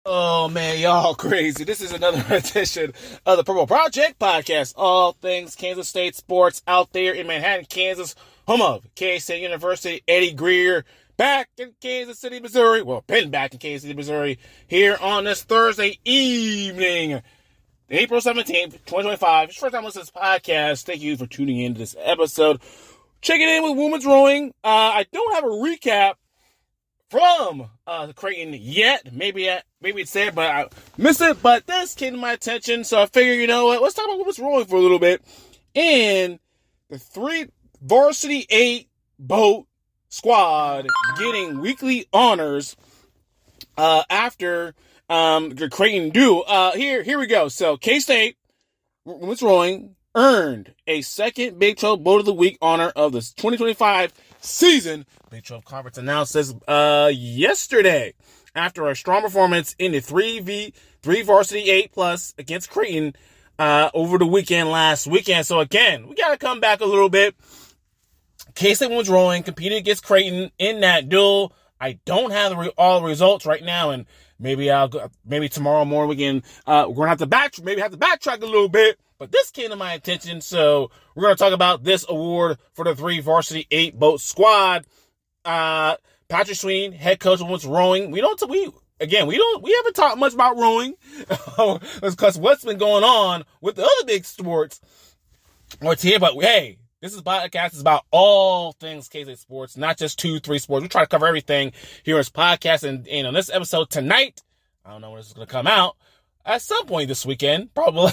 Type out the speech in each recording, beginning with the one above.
Oh man, y'all crazy. This is another edition of the Purple Project Podcast. All things Kansas State sports out there in Manhattan, Kansas, home of K-State University. Eddie Greer back in Kansas City, Missouri. Well, been back in Kansas City, Missouri here on this Thursday evening, April 17th, 2025. It's your first time listening to this podcast. Thank you for tuning in to this episode. Checking in with women's rowing. I don't have a recap from Creighton yet. Maybe it's there, but I missed it. But this came to my attention, so I figured, you know what? Let's talk about what's rolling for a little bit. And the 3 varsity 8 boat squad getting weekly honors after the Creighton do. Here we go. So K-State women's rowing earned a second Big 12 Boat of the Week honor of the 2025 season. Big 12 Conference announced this yesterday after a strong performance in the 3 varsity 8 plus against Creighton over the weekend last weekend. So again, we got to come back a little bit. K-State women's rowing competed against Creighton in that duel. I don't have all the results right now, and maybe tomorrow morning we can we're gonna have to backtrack a little bit. But this came to my attention, so we're going to talk about this award for the 3 varsity 8 boat squad. Patrick Sweeney, head coach of women's rowing. We haven't talked much about rowing because what's been going on with the other big sports. But hey, this podcast is about all things K-State sports, not just 2-3 sports. We try to cover everything here on this podcast, and on this episode tonight, I don't know when this is going to come out. At some point this weekend, probably.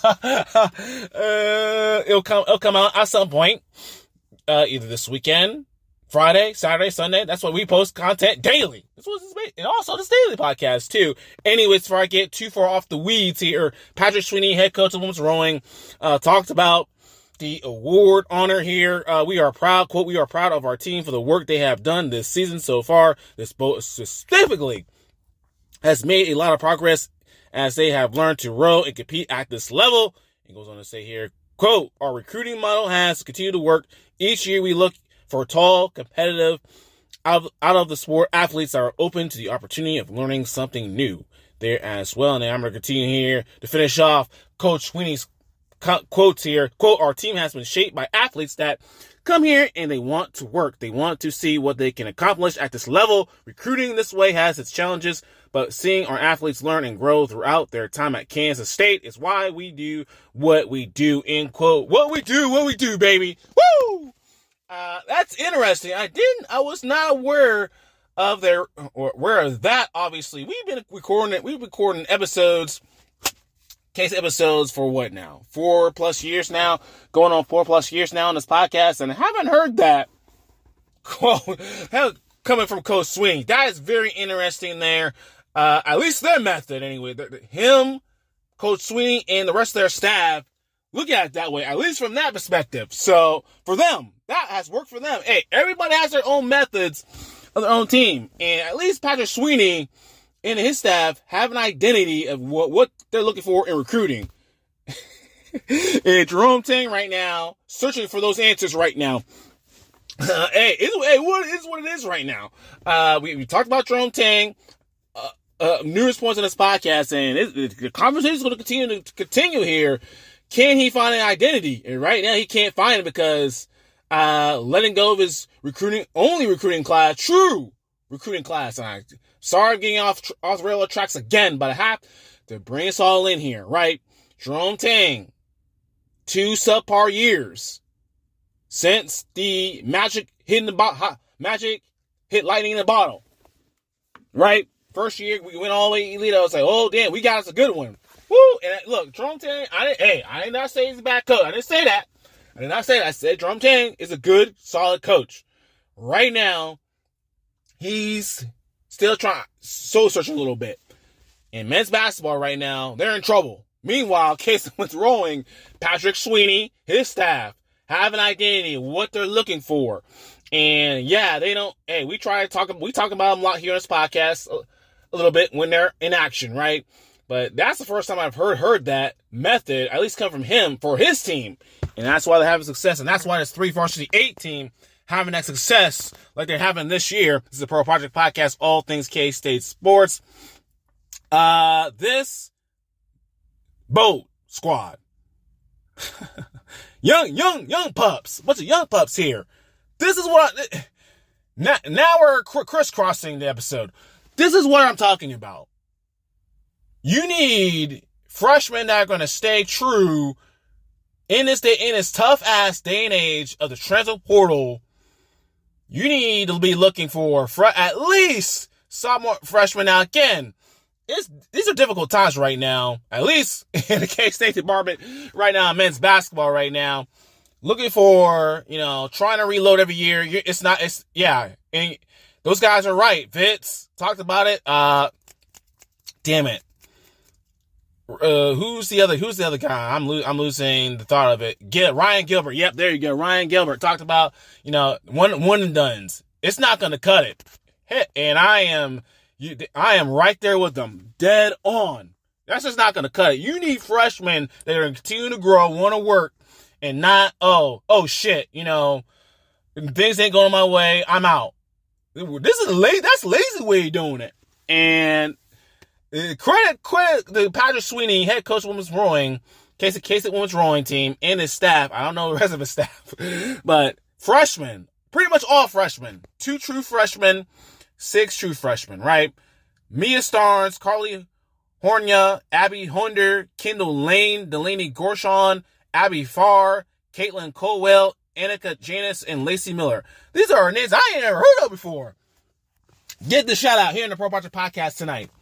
It'll come out at some point. Either this weekend, Friday, Saturday, Sunday. That's why we post content daily. And also this daily podcast too. Anyways, before I get too far off the weeds here, Patrick Sweeney, head coach of women's rowing, talked about the award honor here. We are proud, quote, we are proud of our team for the work they have done this season so far. This boat specifically has made a lot of progress as they have learned to row and compete at this level. He goes on to say here, quote, our recruiting model has continued to work. Each year we look for tall, competitive, out of the sport athletes that are open to the opportunity of learning something new there as well. And I'm going to continue here to finish off Coach Sweeney's quotes here. Quote, our team has been shaped by athletes that come here and they want to work. They want to see what they can accomplish at this level. Recruiting this way has its challenges, but seeing our athletes learn and grow throughout their time at Kansas State is why we do what we do, end quote. What we do, baby. Woo! That's interesting. I was not aware of that, obviously. We've been recording episodes, case episodes for what now? 4+ years now, going on 4+ years now on this podcast, and I haven't heard that quote coming from Coach Sweeney. That is very interesting there. At least their method, anyway. Him, Coach Sweeney, and the rest of their staff look at it that way, at least from that perspective. So, for them, that has worked for them. Hey, everybody has their own methods of their own team. And at least Patrick Sweeney and his staff have an identity of what they're looking for in recruiting. And Jerome Tang right now, searching for those answers right now. What it is right now. We talked about Jerome Tang numerous points in this podcast, and the conversation is going to continue here. Can he find an identity? And right now he can't find it because letting go of his only recruiting class, true recruiting class. And sorry I'm getting off the railroad tracks again, but I have to bring us all in here, right? Jerome Tang, 2 subpar years since the Magic hit lightning in the bottle, right? First year we went all the way elite. I was like, oh damn, we got us a good one. Woo! And look, Jerome Tang, I did not say he's a bad coach. I didn't say that. I said Jerome Tang is a good, solid coach. Right now, he's still soul searching a little bit. In men's basketball right now, they're in trouble. Meanwhile, K-State women's rowing, Patrick Sweeney, his staff, have an identity of what they're looking for. And yeah, they don't, we talk about them a lot here on this podcast a little bit when they're in action, right? But that's the first time I've heard that method, at least come from him for his team. And that's why they're having success. And that's why this 3 varsity 8 team having that success like they're having this year. This is the Purple Project Podcast, all things K-State sports. This boat squad. young pups. Bunch of young pups here. This is what now we're crisscrossing the episode. This is what I'm talking about. You need freshmen that are going to stay true in this tough ass day and age of the transfer portal. You need to be looking for at least sophomore freshmen. Now again, these are difficult times right now, at least in the K-State department right now, men's basketball right now. Looking for, trying to reload every year. And those guys are right. Vince talked about it. Damn it. Who's the other guy? I'm losing the thought of it. Ryan Gilbert. Yep, there you go. Ryan Gilbert talked about, one and dones. It's not going to cut it. And I am right there with them. Dead on. That's just not going to cut it. You need freshmen that are going to continue to grow, want to work, and not, oh shit, things ain't going my way, I'm out. That's lazy way of doing it. And credit the Patrick Sweeney, head coach of women's rowing, K-State women's rowing team, and his staff. I don't know the rest of his staff, but freshmen, pretty much all freshmen, 2 true freshmen, 6 true freshmen, right? Mia Starnes, Carly Hornia, Abby Honder, Kendall Lane, Delaney Gorshon, Abby Farr, Caitlin Colwell, Annika Janis, and Lacey Miller. These are names I ain't never heard of before. Get the shout out here in the Pro Project Podcast tonight.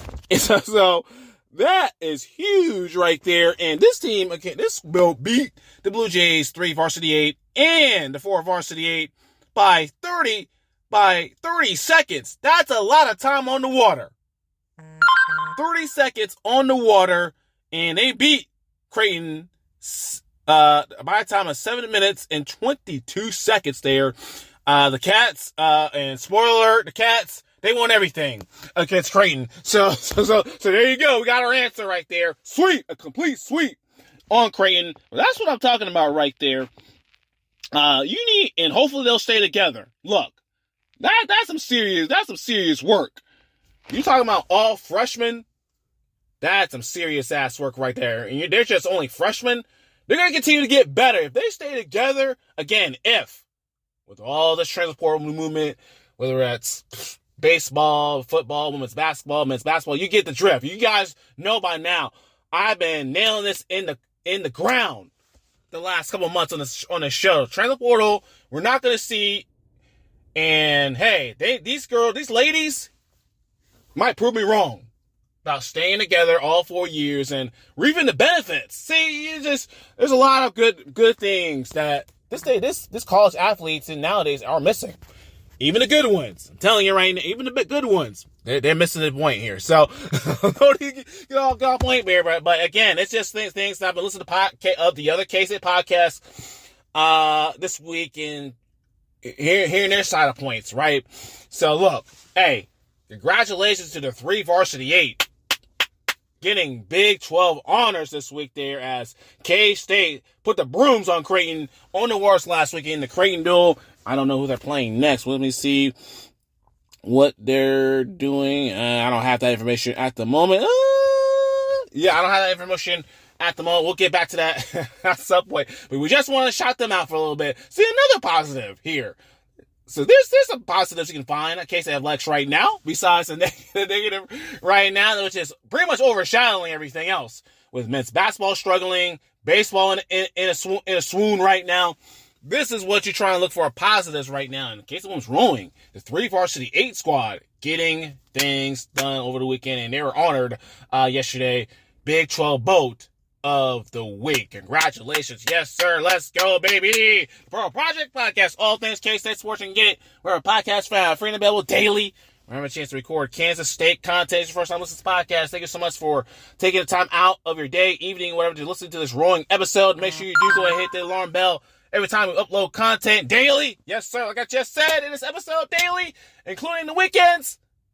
So that is huge right there. And this team, again, this will beat the Blue Jays 3 varsity 8 and the 4 varsity 8 by 30 seconds. That's a lot of time on the water. 30 seconds on the water, and they beat Creighton by a time of 7 minutes and 22 seconds there. The Cats, and spoiler alert, the Cats, they won everything against Creighton. So there you go. We got our answer right there. Sweep, a complete sweep on Creighton. Well, that's what I'm talking about right there. You need, and hopefully they'll stay together. Look, that's some serious work. You talking about all freshmen? That's some serious ass work right there. And they're just only freshmen. They're going to continue to get better. If they stay together, again, with all this transfer portal movement, whether it's baseball, football, women's basketball, men's basketball, you get the drift. You guys know by now, I've been nailing this in the ground the last couple of months on the show. Transfer portal, we're not going to see. And hey, these ladies might prove me wrong about staying together all 4 years and reaping the benefits. See, there's a lot of good things that this college athletes and nowadays are missing. Even the good ones. I'm telling you right now, even the good ones, they're missing the point here. So don't get off point there. But again, it's just things that I've been listening to the other K-State podcasts this week and hearing their side of points, right? So look, hey, congratulations to the 3 varsity 8 getting Big 12 honors this week there as K-State put the brooms on Creighton on the Wars last week in the Creighton duel. I don't know who they're playing next. Let me see what they're doing. I don't have that information at the moment. I don't have that information at the moment. We'll get back to that at some point. But we just want to shout them out for a little bit. See, another positive here. So there's some positives you can find in case they have Lex right now, besides the negative right now, which is pretty much overshadowing everything else. With men's basketball struggling, baseball in a swoon right now. This is what you're trying to look for positives right now. In case someone's rowing, the 3 varsity 8 squad getting things done over the weekend, and they were honored yesterday. Big 12 boat of the week. Congratulations. Yes, sir. Let's go, baby. The Pro Project Podcast, all things K-State sports. You can get it. We're a podcast found free and available daily. We have a chance to record Kansas State content. It's your first time listening to this podcast. Thank you so much for taking the time out of your day, evening, whatever, to listen to this rowing episode. Make sure you do go ahead and hit the alarm bell every time we upload content daily. Yes, sir. Like I just said in this episode, daily, including the weekends.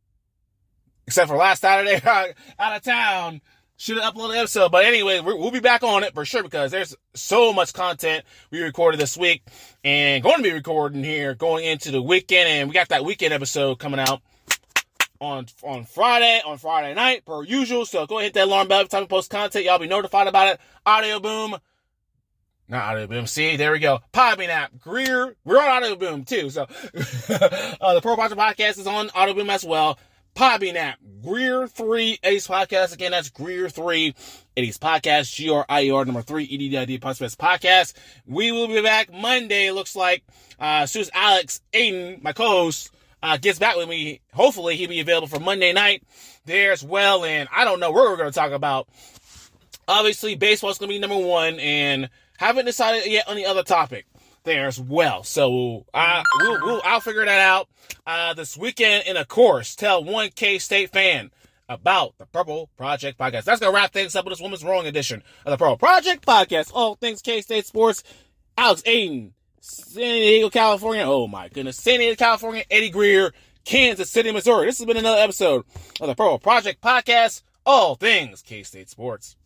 Except for last Saturday, out of town. Should have uploaded an episode. But anyway, we'll be back on it for sure because there's so much content we recorded this week and going to be recording here going into the weekend. And we got that weekend episode coming out. on Friday night, per usual. So go ahead and hit that alarm bell every time we post content. Y'all be notified about it. Audio Boom. Not Audio Boom. See, there we go. Podbean app. Greer. We're on Audio Boom, too. So, the Pro Project Podcast is on Audio Boom as well. Podbean app. Greer 3 Eddie's Podcast. Again, that's Greer 3 Eddie's Podcast. GRIER number 3 EDDID Podcast. We will be back Monday, it looks like. As soon as Alex Aiden, my co-host, gets back with me. Hopefully, he'll be available for Monday night there as well. And I don't know what we're going to talk about. Obviously, baseball's going to be number one. And haven't decided yet on the other topic there as well. So I'll figure that out this weekend. And of course, tell one K-State fan about the Purple Project Podcast. That's going to wrap things up with this Women's Rowing edition of the Purple Project Podcast. All things K-State sports. Alex Aiden, San Diego, California. Oh my goodness. San Diego, California. Eddie Greer, Kansas City, Missouri. This has been another episode of the Purple Project Podcast. All things K-State sports.